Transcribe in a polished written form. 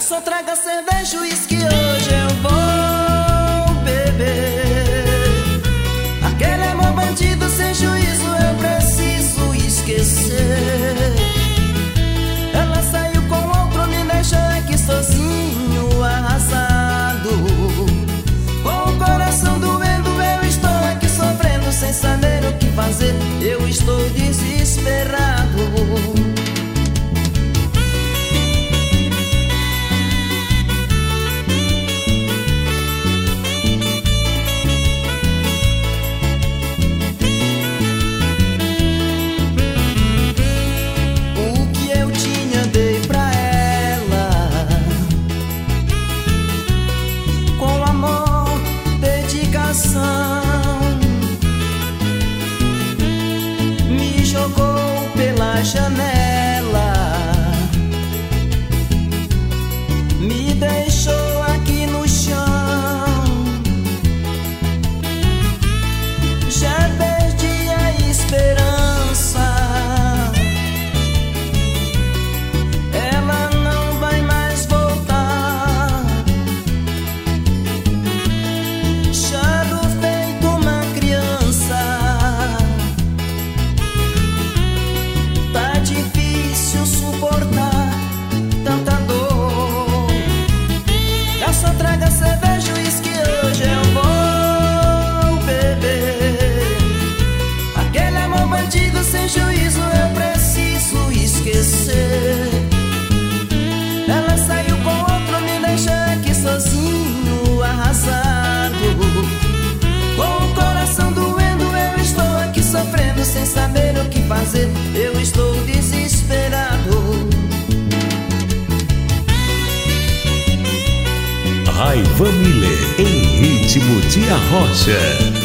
Garçom, traga cerveja, uísque, hoje eu vou beber. Aquele amor bandido sem juízo eu preciso esquecer. Ela saiu com outro, me deixou aqui sozinho, arrasado. Com o coração doendo, eu estou aqui sofrendo sem saber o que fazer. Eu estou desesperado. Me jogou pela janela, me deixou aqui no chão. Já perdi a esperança, ela não vai mais voltar. Choro feito uma criança, tá difícil suportar tanta dor. Garçom, traga cerveja, uísque, hoje eu vou beber. Aquele amor bandido sem juízo eu preciso esquecer. Ela saiu com outro, me deixou aqui sozinho, arrasado. Com o coração doendo, eu estou aqui sofrendo sem saber o que fazer. Eu estou desesperado. Raiva Miller em ritmo de arrocha.